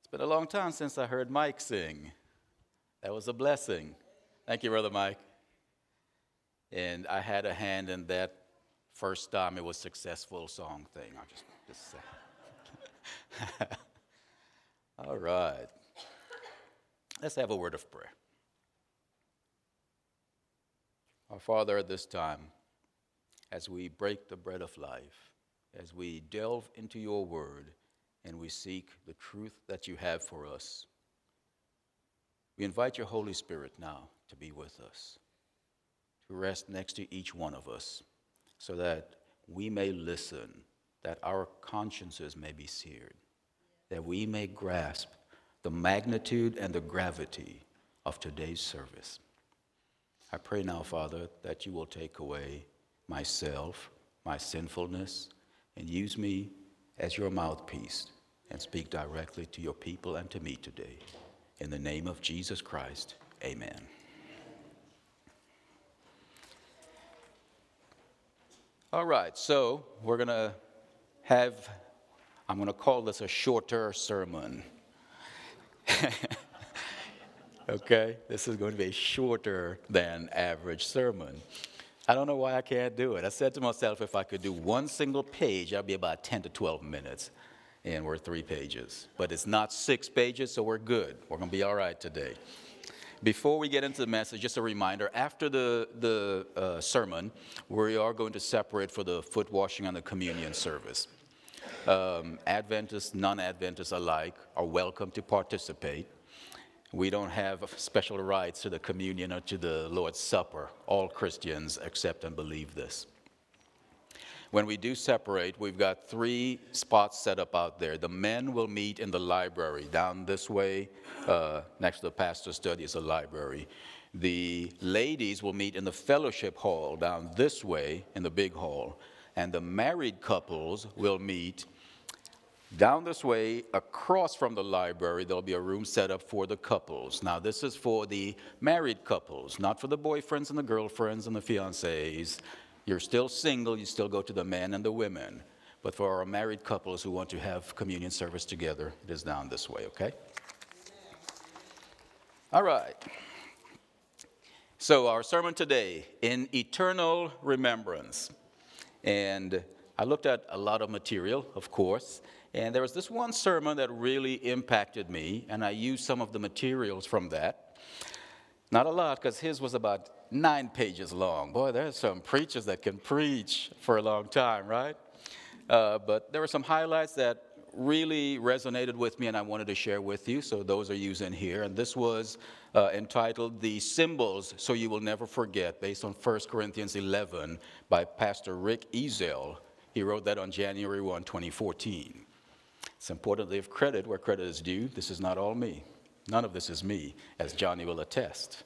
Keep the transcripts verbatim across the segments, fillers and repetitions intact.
It's been a long time since I heard Mike sing. That was a blessing. Thank you, Brother Mike. And I had a hand in that first time it was successful song thing. I'll just, just say. All right. Let's have a word of prayer. Our Father, at this time, as we break the bread of life, as we delve into your word, and we seek the truth that you have for us, we invite your Holy Spirit now to be with us, to rest next to each one of us, so that we may listen, that our consciences may be seared, that we may grasp the magnitude and the gravity of today's service. I pray now, Father, that you will take away myself, my sinfulness, and use me as your mouthpiece and speak directly to your people and to me today. In the name of Jesus Christ, amen. All right, so we're going to have, I'm going to call this a shorter sermon. Okay, this is going to be a shorter than average sermon. I don't know why I can't do it. I said to myself, if I could do one single page, I'd be about ten to twelve minutes. And we're three pages. But it's not six pages, so we're good. We're going to be all right today. Before we get into the message, just a reminder, after the, the uh, sermon, we are going to separate for the foot washing and the communion service. Um, Adventists, non-Adventists alike are welcome to participate. We don't have special rights to the communion or to the Lord's Supper. All Christians accept and believe this. When we do separate, we've got three spots set up out there. The men will meet in the library down this way. Uh, next to the pastor's study is a library. The ladies will meet in the fellowship hall down this way in the big hall. And the married couples will meet down this way, across from the library. There'll be a room set up for the couples. Now, this is for the married couples, not for the boyfriends and the girlfriends and the fiancés. You're still single, you still go to the men and the women. But for our married couples who want to have communion service together, it is down this way, okay? All right. So our sermon today, in eternal remembrance. And I looked at a lot of material, of course, and there was this one sermon that really impacted me, and I used some of the materials from that. Not a lot, because his was about nine pages long. Boy, there's some preachers that can preach for a long time, right? Uh, but there were some highlights that really resonated with me and I wanted to share with you, so those are used in here. And this was uh, entitled The Symbols So You Will Never Forget, based on First Corinthians eleven by Pastor Rick Ezel. He wrote that on January first, twenty fourteen. It's important to give credit where credit is due. This is not all me. None of this is me, as Johnny will attest.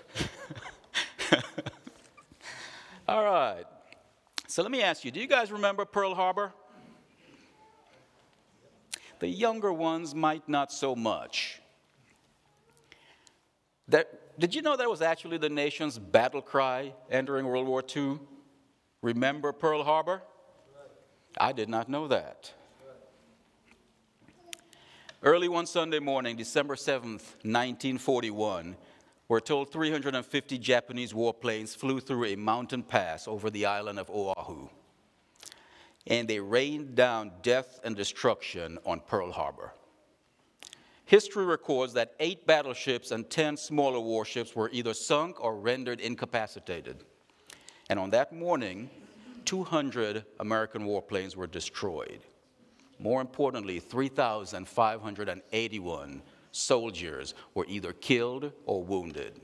All right. So let me ask you, do you guys remember Pearl Harbor? The younger ones might not so much. That, did you know that was actually the nation's battle cry entering World War Two? Remember Pearl Harbor? I did not know that. Early one Sunday morning, December seventh, nineteen forty-one, we're told three hundred fifty Japanese warplanes flew through a mountain pass over the island of Oahu. And they rained down death and destruction on Pearl Harbor. History records that eight battleships and ten smaller warships were either sunk or rendered incapacitated. And on that morning, two hundred American warplanes were destroyed. More importantly, three thousand five hundred eighty-one soldiers were either killed or wounded.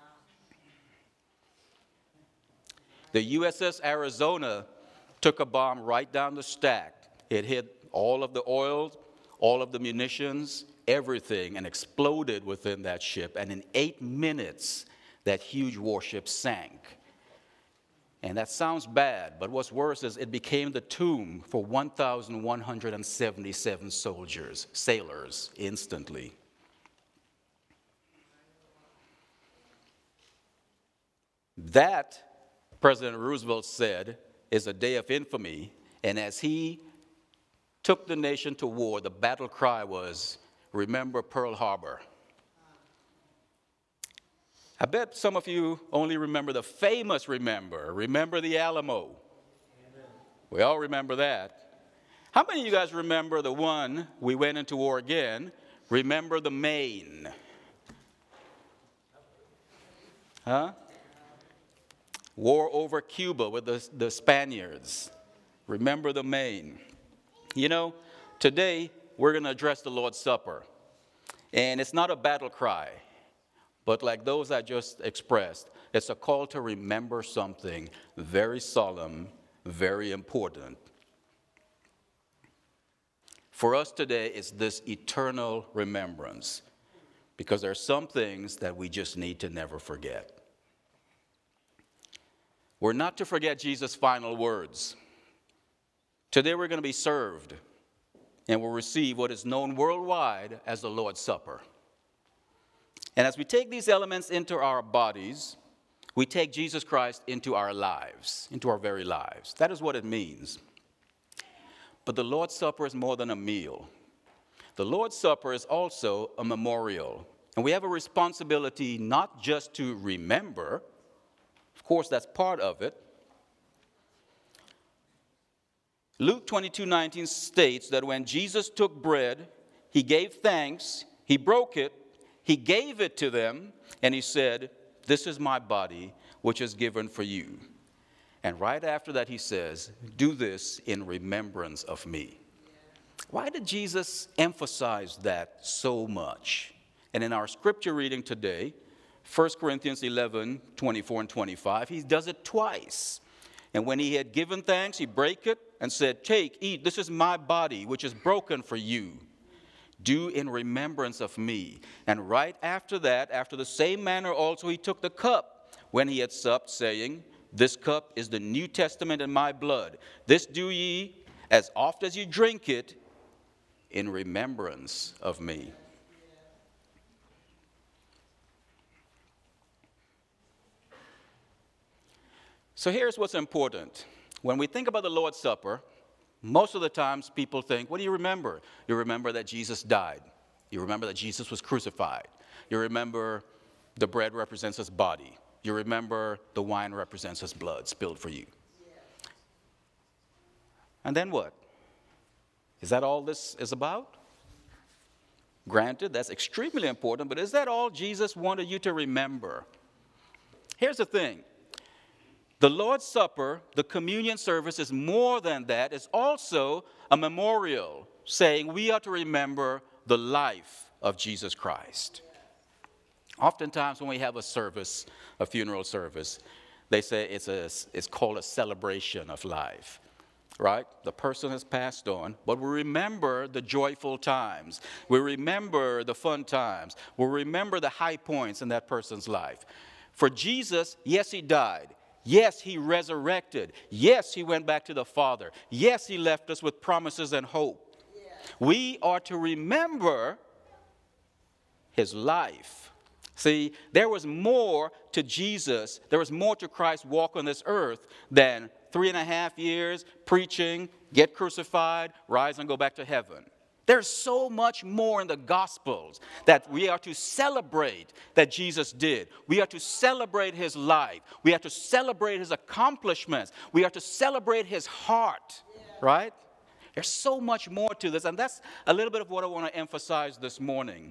The U S S Arizona took a bomb right down the stack. It hit all of the oil, all of the munitions, everything, and exploded within that ship. And in eight minutes, that huge warship sank. And that sounds bad, but what's worse is it became the tomb for one thousand one hundred seventy-seven soldiers, sailors, instantly. That, President Roosevelt said, is a day of infamy. And as he took the nation to war, the battle cry was, remember Pearl Harbor. I bet some of you only remember the famous remember. Remember the Alamo. Amen. We all remember that. How many of you guys remember the one we went into war again? Remember the Maine. Huh? War over Cuba with the, the Spaniards. Remember the Maine. You know, today we're going to address the Lord's Supper. And it's not a battle cry. But like those I just expressed, it's a call to remember something very solemn, very important. For us today, it's this eternal remembrance, because there are some things that we just need to never forget. We're not to forget Jesus' final words. Today we're going to be served, and we'll receive what is known worldwide as the Lord's Supper. And as we take these elements into our bodies, we take Jesus Christ into our lives, into our very lives. That is what it means. But the Lord's Supper is more than a meal. The Lord's Supper is also a memorial. And we have a responsibility not just to remember. Of course, that's part of it. Luke twenty-two nineteen states that when Jesus took bread, he gave thanks, he broke it, he gave it to them, and he said, "This is my body, which is given for you." And right after that, he says, "Do this in remembrance of me." Why did Jesus emphasize that so much? And in our scripture reading today, First Corinthians eleven, twenty-four and twenty-five, he does it twice. And when he had given thanks, he brake it and said, "Take, eat, this is my body, which is broken for you. Do in remembrance of me." And right after that, after the same manner also, he took the cup when he had supped, saying, "This cup is the New Testament in my blood. This do ye as oft as you drink it in remembrance of me." So here's what's important. When we think about the Lord's Supper, most of the times people think, what do you remember? You remember that Jesus died. You remember that Jesus was crucified. You remember the bread represents his body. You remember the wine represents his blood spilled for you. Yeah. And then what? Is that all this is about? Granted, that's extremely important, but is that all Jesus wanted you to remember? Here's the thing. The Lord's Supper, the communion service, is more than that. It's also a memorial saying we are to remember the life of Jesus Christ. Oftentimes when we have a service, a funeral service, they say it's, a, it's called a celebration of life, right? The person has passed on, but we remember the joyful times. We remember the fun times. We remember the high points in that person's life. For Jesus, yes, he died. Yes, he resurrected. Yes, he went back to the Father. Yes, he left us with promises and hope. Yeah. We are to remember his life. See, there was more to Jesus, there was more to Christ's walk on this earth than three and a half years preaching, get crucified, rise and go back to heaven. There's so much more in the Gospels that we are to celebrate that Jesus did. We are to celebrate his life. We are to celebrate his accomplishments. We are to celebrate his heart, right? There's so much more to this, and that's a little bit of what I want to emphasize this morning.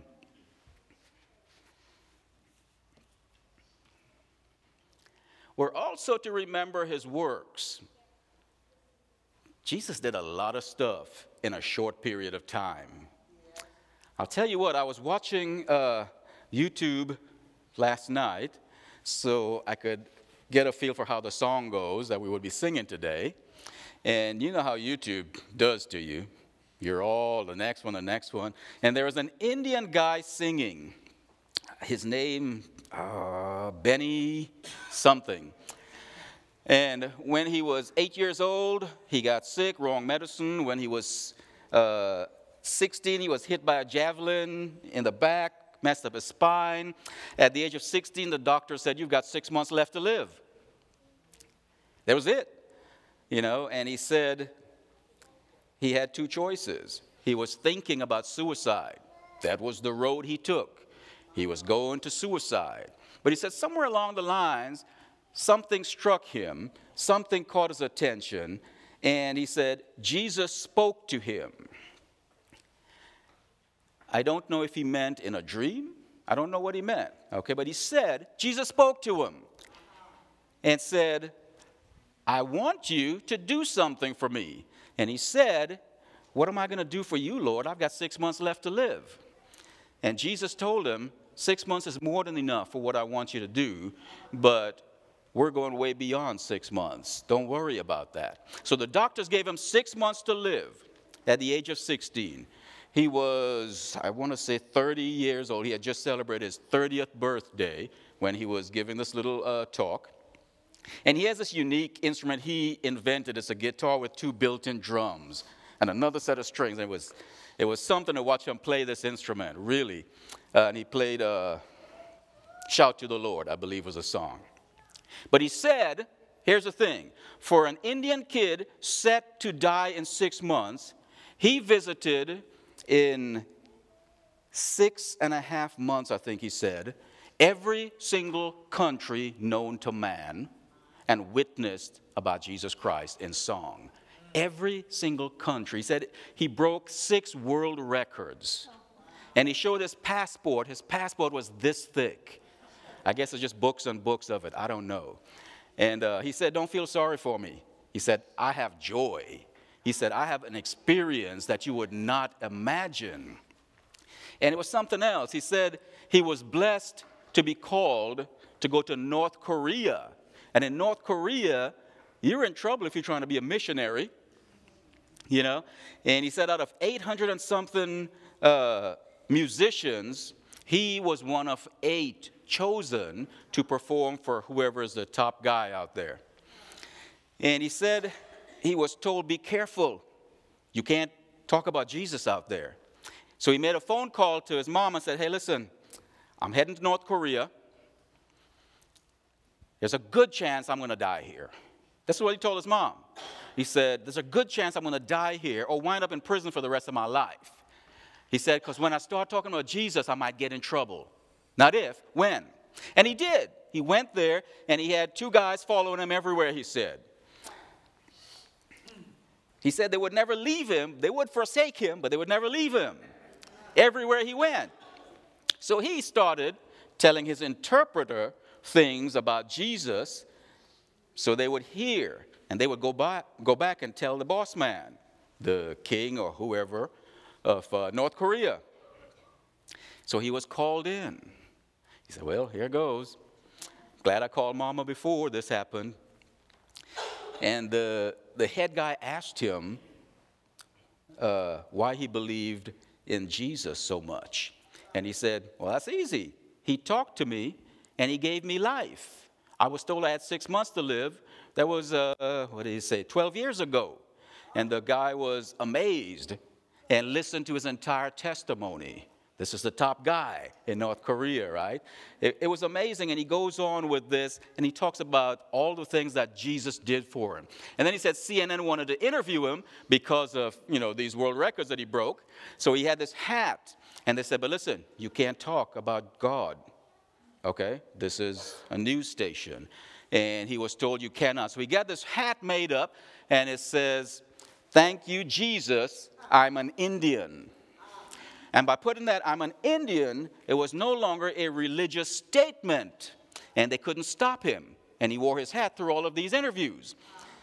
We're also to remember his works. Jesus did a lot of stuff in a short period of time. I'll tell you what, I was watching uh, YouTube last night so I could get a feel for how the song goes that we would be singing today. And you know how YouTube does to you. You're all the next one, the next one. And there was an Indian guy singing. His name, uh, Benny something. And when he was eight years old, he got sick, wrong medicine. When he was uh, sixteen, he was hit by a javelin in the back, messed up his spine. At the age of sixteen, the doctor said, "You've got six months left to live." That was it. You know, and he said he had two choices. He was thinking about suicide. That was the road he took. He was going to suicide. But he said somewhere along the lines, something struck him, something caught his attention, and he said, Jesus spoke to him. I don't know if he meant in a dream. I don't know what he meant, okay? But he said, Jesus spoke to him and said, I want you to do something for me. And he said, what am I going to do for you, Lord? I've got six months left to live. And Jesus told him, six months is more than enough for what I want you to do, but we're going way beyond six months. Don't worry about that. So the doctors gave him six months to live at the age of sixteen. He was, I want to say, thirty years old. He had just celebrated his thirtieth birthday when he was giving this little uh, talk. And he has this unique instrument he invented. It's a guitar with two built-in drums and another set of strings. And it was, it was something to watch him play this instrument, really. Uh, and he played uh, Shout to the Lord, I believe was a song. But he said, here's the thing. For an Indian kid set to die in six months, he visited in six and a half months, I think he said, every single country known to man and witnessed about Jesus Christ in song. Every single country. He said he broke six world records. And he showed his passport. His passport was this thick. I guess it's just books and books of it. I don't know. And uh, he said, don't feel sorry for me. He said, I have joy. He said, I have an experience that you would not imagine. And it was something else. He said he was blessed to be called to go to North Korea. And in North Korea, you're in trouble if you're trying to be a missionary, you know. And he said out of eight hundred and something uh, musicians, he was one of eight chosen to perform for whoever is the top guy out there. And he said he was told, be careful. You can't talk about Jesus out there. So he made a phone call to his mom and said, hey, listen, I'm heading to North Korea. There's a good chance I'm going to die here. That's what he told his mom. He said, there's a good chance I'm going to die here or wind up in prison for the rest of my life. He said, because when I start talking about Jesus, I might get in trouble. Not if, when. And he did. He went there, and he had two guys following him everywhere, he said. He said they would never leave him. They would forsake him, but they would never leave him. Everywhere he went. So he started telling his interpreter things about Jesus so they would hear. And they would go back, go back and tell the boss man, the king or whoever of uh, North Korea. So he was called in. He said, well, here goes. Glad I called Mama before this happened. And the, the head guy asked him uh, why he believed in Jesus so much. And he said, well, that's easy. He talked to me, and he gave me life. I was told I had six months to live. That was, uh, what did he say, twelve years ago. And the guy was amazed and listened to his entire testimony. This is the top guy in North Korea, right? It, it was amazing, and he goes on with this, and he talks about all the things that Jesus did for him. And then he said C N N wanted to interview him because of, you know, these world records that he broke. So he had this hat, and they said, but listen, you can't talk about God, okay? This is a news station. And he was told you cannot. So he got this hat made up, and it says, thank you, Jesus, I'm an Indian. And by putting that, I'm an Indian, it was no longer a religious statement. And they couldn't stop him. And he wore his hat through all of these interviews.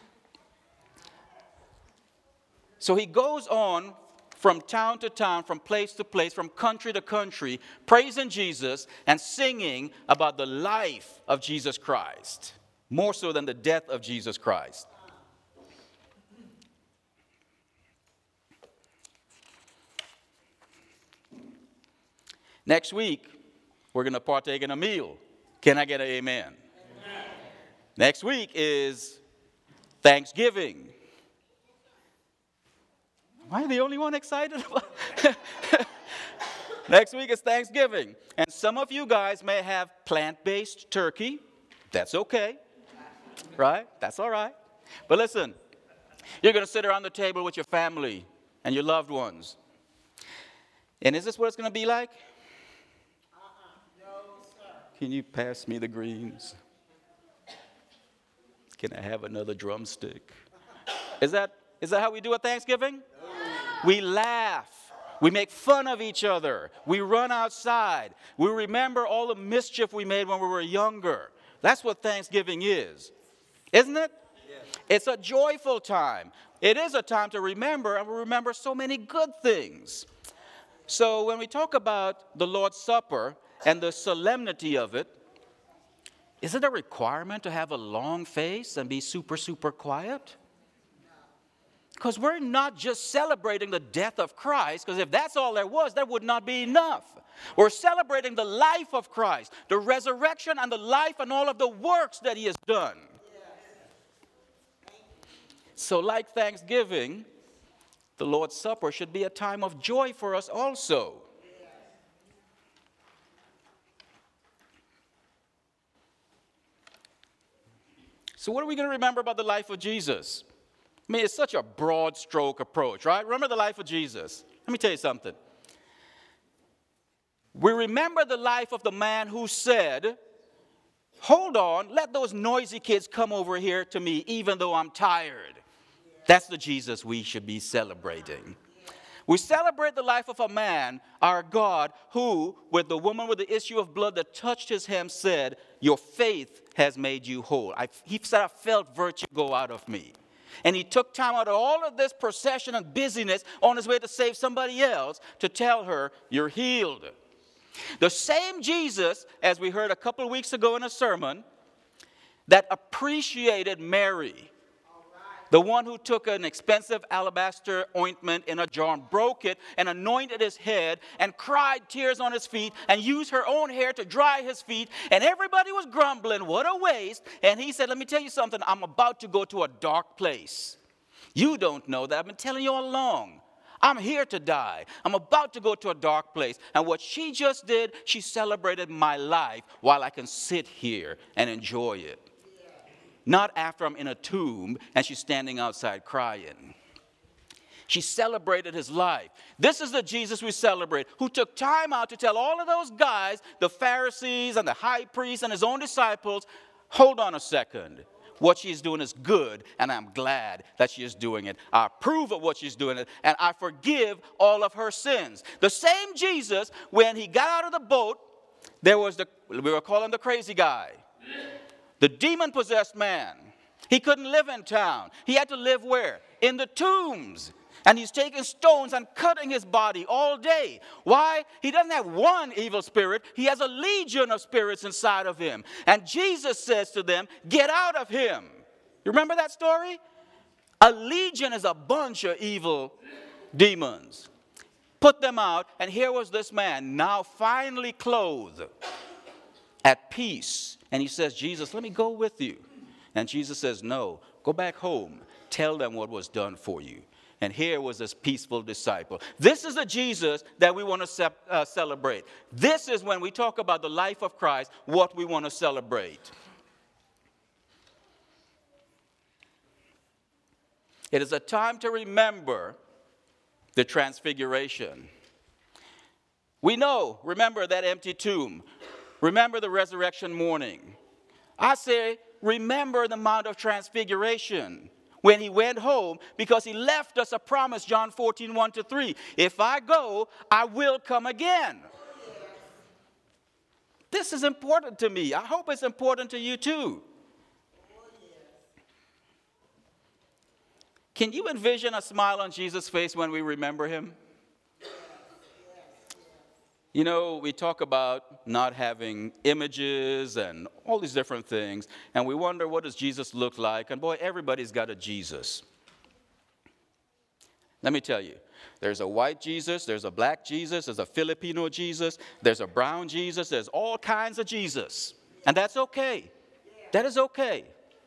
So he goes on from town to town, from place to place, from country to country, praising Jesus and singing about the life of Jesus Christ, more so than the death of Jesus Christ. Next week, we're going to partake in a meal. Can I get an amen? Amen? Next week is Thanksgiving. Am I the only one excited about it? Next week is Thanksgiving. And some of you guys may have plant-based turkey. That's okay. Right? That's all right. But listen, you're going to sit around the table with your family and your loved ones. And is this what it's going to be like? Can you pass me the greens? Can I have another drumstick? Is that, is that how we do at Thanksgiving? No. We laugh. We make fun of each other. We run outside. We remember all the mischief we made when we were younger. That's what Thanksgiving is. Isn't it? Yes. It's a joyful time. It is a time to remember, and we remember so many good things. So when we talk about the Lord's Supper and the solemnity of it, is it a requirement to have a long face and be super, super quiet? Because we're not just celebrating the death of Christ, because if that's all there was, that would not be enough. We're celebrating the life of Christ, the resurrection and the life and all of the works that he has done. So like Thanksgiving, the Lord's Supper should be a time of joy for us also. So what are we going to remember about the life of Jesus? I mean, it's such a broad stroke approach, right? Remember the life of Jesus. Let me tell you something. We remember the life of the man who said, hold on, let those noisy kids come over here to me even though I'm tired. That's the Jesus we should be celebrating. We celebrate the life of a man, our God, who, with the woman with the issue of blood that touched his hem, said, your faith has made you whole. I, he said, I felt virtue go out of me. And he took time out of all of this procession and busyness on his way to save somebody else to tell her, you're healed. The same Jesus, as we heard a couple of weeks ago in a sermon, that appreciated Mary, the one who took an expensive alabaster ointment in a jar and broke it and anointed his head and cried tears on his feet and used her own hair to dry his feet. And everybody was grumbling, what a waste. And he said, let me tell you something, I'm about to go to a dark place. You don't know that. I've been telling you all along. I'm here to die. I'm about to go to a dark place. And what she just did, she celebrated my life while I can sit here and enjoy it. Not after I'm in a tomb and she's standing outside crying. She celebrated his life. This is the Jesus we celebrate, who took time out to tell all of those guys, the Pharisees and the high priests and his own disciples, hold on a second. What she's doing is good, and I'm glad that she is doing it. I approve of what she's doing, and I forgive all of her sins. The same Jesus, when he got out of the boat, there was the, we were calling the crazy guy. The demon-possessed man. He couldn't live in town. He had to live where? In the tombs. And he's taking stones and cutting his body all day. Why? He doesn't have one evil spirit. He has a legion of spirits inside of him. And Jesus says to them, get out of him. You remember that story? A legion is a bunch of evil demons. Put them out, and here was this man, now finally clothed, at peace. And he says, Jesus, let me go with you. And Jesus says, no, go back home. Tell them what was done for you. And here was this peaceful disciple. This is the Jesus that we want to ce- uh, celebrate. This is when we talk about the life of Christ, what we want to celebrate. It is a time to remember the transfiguration. We know, remember that empty tomb. Remember the resurrection morning. I say, remember the Mount of Transfiguration when he went home, because he left us a promise, John fourteen, one to three. If I go, I will come again. This is important to me. I hope it's important to you too. Can you envision a smile on Jesus' face when we remember him? You know, we talk about not having images and all these different things, and we wonder, what does Jesus look like? And boy, everybody's got a Jesus. Let me tell you, there's a white Jesus, there's a black Jesus, there's a Filipino Jesus, there's a brown Jesus, there's all kinds of Jesus. And that's okay. That is okay.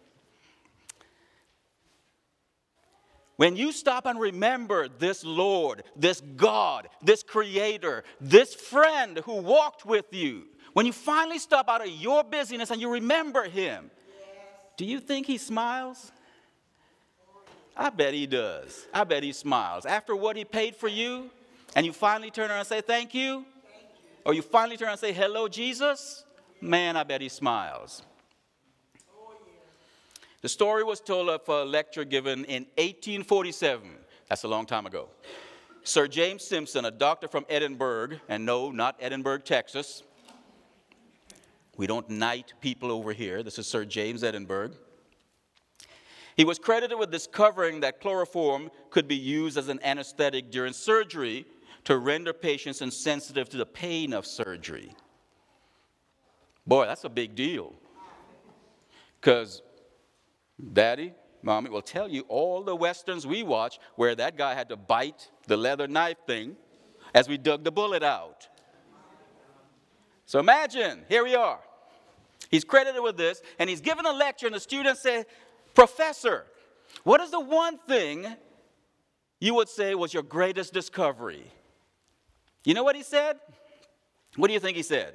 When you stop and remember this Lord, this God, this Creator, this friend who walked with you, when you finally stop out of your busyness and you remember him, yes. Do you think he smiles? I bet he does. I bet he smiles. After what he paid for you, and you finally turn around and say, thank you, thank you. Or you finally turn around and say, hello, Jesus, man, I bet he smiles. Oh, yeah. The story was told of a lecture given in eighteen forty-seven. That's a long time ago. Sir James Simpson, a doctor from Edinburgh, and no, not Edinburgh, Texas. We don't knight people over here. This is Sir James Edinburgh. He was credited with discovering that chloroform could be used as an anesthetic during surgery to render patients insensitive to the pain of surgery. Boy, that's a big deal. Because Daddy, Mommy will tell you all the Westerns we watch where that guy had to bite the leather knife thing as we dug the bullet out. So imagine, here we are. He's credited with this, and he's given a lecture, and the students say, Professor, what is the one thing you would say was your greatest discovery? You know what he said? What do you think he said?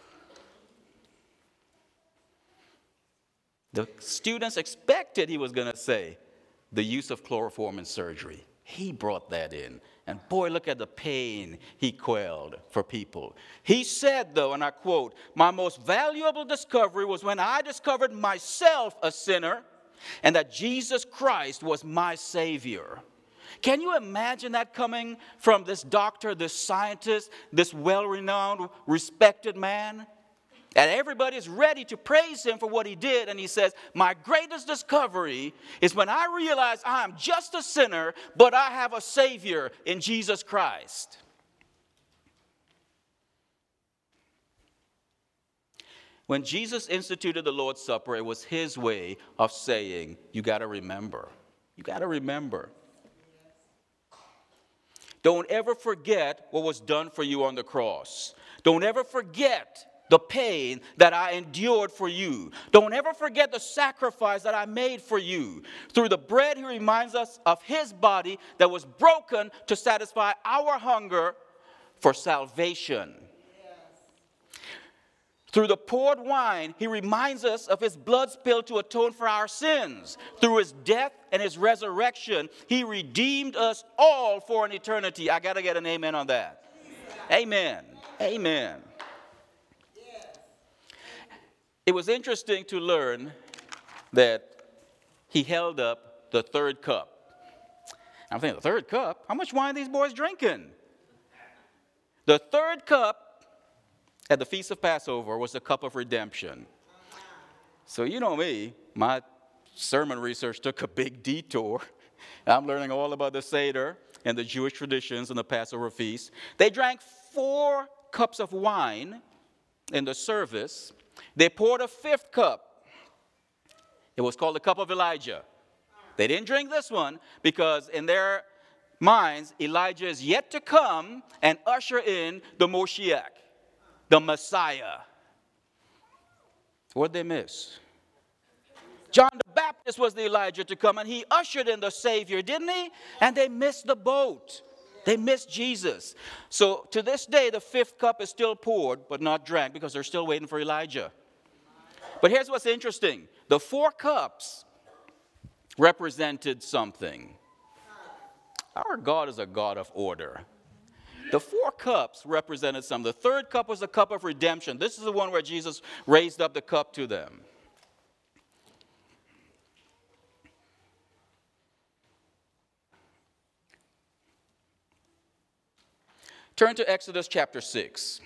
The students expected he was going to say the use of chloroform in surgery. He brought that in. And boy, look at the pain he quelled for people. He said, though, and I quote, my most valuable discovery was when I discovered myself a sinner and that Jesus Christ was my Savior. Can you imagine that coming from this doctor, this scientist, this well-renowned, respected man? And everybody is ready to praise him for what he did. And he says, my greatest discovery is when I realize I am just a sinner, but I have a Savior in Jesus Christ. When Jesus instituted the Lord's Supper, it was his way of saying, you got to remember. You got to remember. Don't ever forget what was done for you on the cross. Don't ever forget the pain that I endured for you. Don't ever forget the sacrifice that I made for you. Through the bread, he reminds us of his body that was broken to satisfy our hunger for salvation. Yes. Through the poured wine, he reminds us of his blood spilled to atone for our sins. Through his death and his resurrection, he redeemed us all for an eternity. I got to get an amen on that. Amen. Amen. It was interesting to learn that he held up the third cup. I'm thinking, the third cup? How much wine are these boys drinking? The third cup at the Feast of Passover was the cup of redemption. So you know me, my sermon research took a big detour. I'm learning all about the Seder and the Jewish traditions and the Passover feast. They drank four cups of wine in the service. They poured a fifth cup. It was called the cup of Elijah. They didn't drink this one because in their minds, Elijah is yet to come and usher in the Moshiach, the Messiah. What'd they miss? John the Baptist was the Elijah to come, and he ushered in the Savior, didn't he? And they missed the boat. They missed Jesus. So to this day, the fifth cup is still poured, but not drank because they're still waiting for Elijah. But here's what's interesting. The four cups represented something. Our God is a God of order. The four cups represented something. The third cup was the cup of redemption. This is the one where Jesus raised up the cup to them. Turn to Exodus chapter six.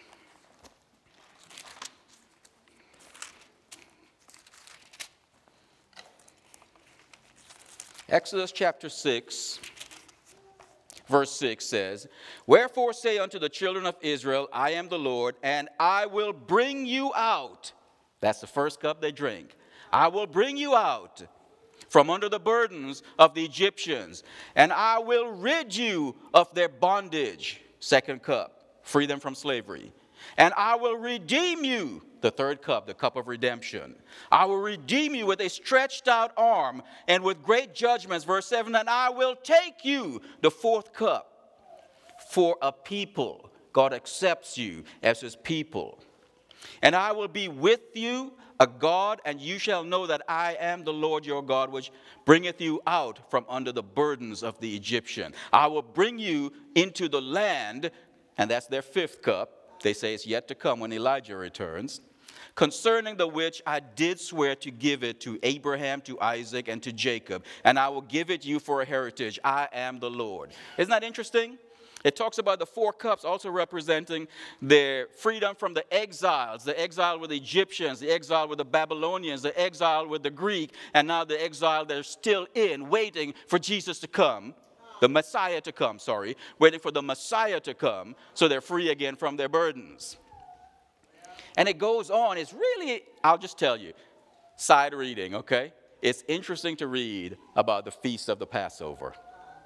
Exodus chapter six, verse six says, wherefore say unto the children of Israel, I am the Lord, and I will bring you out. That's the first cup they drink. I will bring you out from under the burdens of the Egyptians, and I will rid you of their bondage. Second cup, free them from slavery. And I will redeem you, the third cup, the cup of redemption. I will redeem you with a stretched out arm and with great judgments. Verse seven, and I will take you, the fourth cup, for a people. God accepts you as his people. And I will be with you a God, and you shall know that I am the Lord your God, which bringeth you out from under the burdens of the Egyptian. I will bring you into the land, and that's their fifth cup. They say it's yet to come when Elijah returns. Concerning the which I did swear to give it to Abraham, to Isaac, and to Jacob, and I will give it you for a heritage. I am the Lord. Isn't that interesting? It talks about the four cups also representing their freedom from the exiles, the exile with the Egyptians, the exile with the Babylonians, the exile with the Greek, and now the exile they're still in, waiting for Jesus to come, the Messiah to come, sorry, waiting for the Messiah to come so they're free again from their burdens. And it goes on. It's really, I'll just tell you, side reading, okay? It's interesting to read about the feast of the Passover.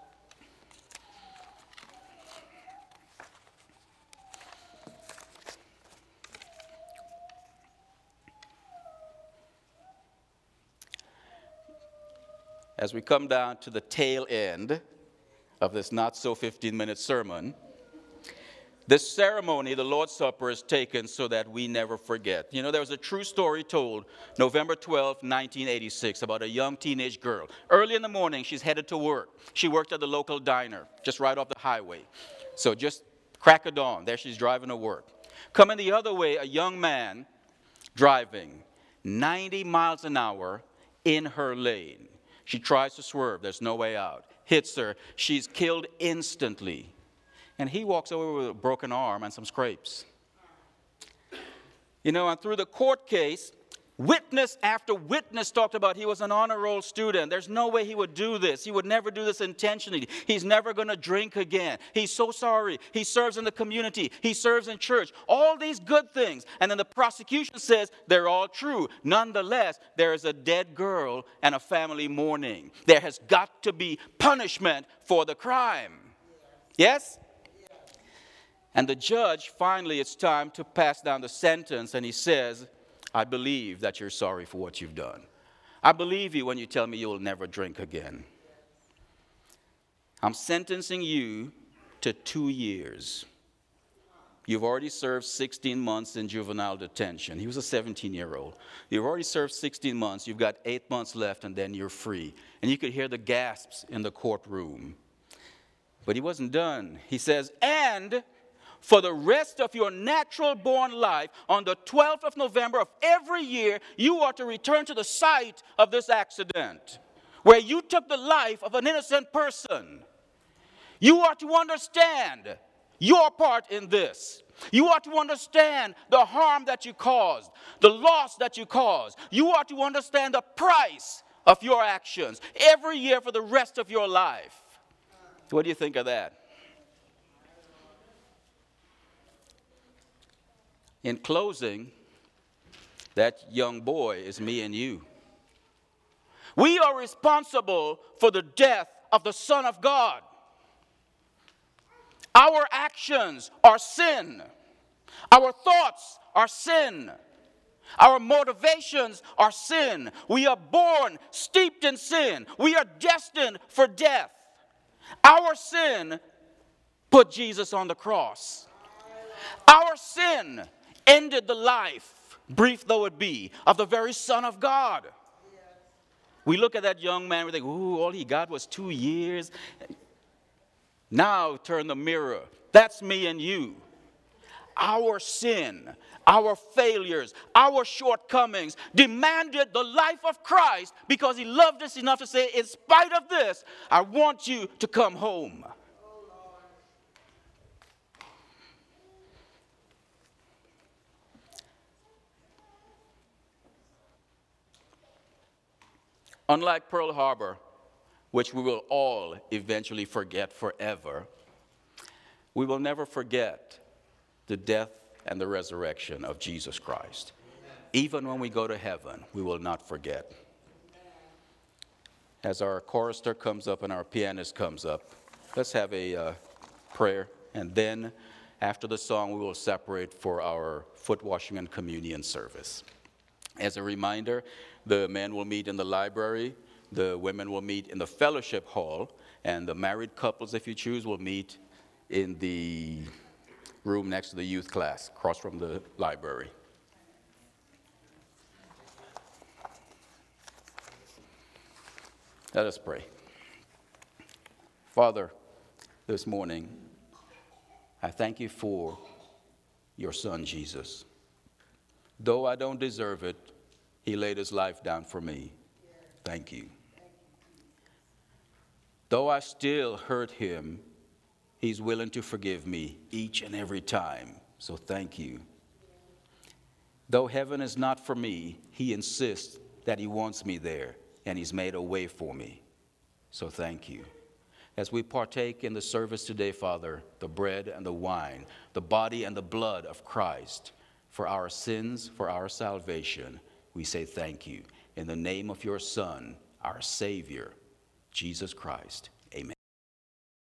As we come down to the tail end of this not so fifteen minute sermon, this ceremony, the Lord's Supper, is taken so that we never forget. You know, there was a true story told November twelfth, nineteen eighty-six, about a young teenage girl. Early in the morning, she's headed to work. She worked at the local diner, just right off the highway. So just crack of dawn, there she's driving to work. Coming the other way, a young man driving ninety miles an hour in her lane. She tries to swerve. There's no way out. Hits her. She's killed instantly. And he walks over with a broken arm and some scrapes. You know, and through the court case, witness after witness talked about he was an honor roll student. There's no way he would do this. He would never do this intentionally. He's never going to drink again. He's so sorry. He serves in the community. He serves in church. All these good things. And then the prosecution says they're all true. Nonetheless, there is a dead girl and a family mourning. There has got to be punishment for the crime. Yes? And the judge, finally, it's time to pass down the sentence, and he says, I believe that you're sorry for what you've done. I believe you when you tell me you'll never drink again. I'm sentencing you to two years. You've already served sixteen months in juvenile detention. He was a seventeen-year-old. You've already served sixteen months. You've got eight months left, and then you're free. And you could hear the gasps in the courtroom. But he wasn't done. He says, and for the rest of your natural-born life, on the twelfth of November of every year, you are to return to the site of this accident, where you took the life of an innocent person. You are to understand your part in this. You are to understand the harm that you caused, the loss that you caused. You are to understand the price of your actions every year for the rest of your life. What do you think of that? In closing, that young boy is me and you. We are responsible for the death of the Son of God. Our actions are sin. Our thoughts are sin. Our motivations are sin. We are born steeped in sin. We are destined for death. Our sin put Jesus on the cross. Our sin ended the life, brief though it be, of the very Son of God. We look at that young man, we think, ooh, all he got was two years. Now turn the mirror. That's me and you. Our sin, our failures, our shortcomings demanded the life of Christ because he loved us enough to say, in spite of this, I want you to come home. Unlike Pearl Harbor, which we will all eventually forget forever, we will never forget the death and the resurrection of Jesus Christ. Even when we go to heaven, we will not forget. As our chorister comes up and our pianist comes up, let's have a uh, prayer, and then after the song, we will separate for our foot washing and communion service. As a reminder, the men will meet in the library, the women will meet in the fellowship hall, and the married couples, if you choose, will meet in the room next to the youth class, across from the library. Let us pray. Father, this morning, I thank you for your son, Jesus. Though I don't deserve it, he laid his life down for me. Thank you. Though I still hurt him, he's willing to forgive me each and every time. So thank you. Though heaven is not for me, he insists that he wants me there, and he's made a way for me. So thank you. As we partake in the service today, Father, the bread and the wine, the body and the blood of Christ, for our sins, for our salvation, we say thank you. In the name of your Son, our Savior, Jesus Christ.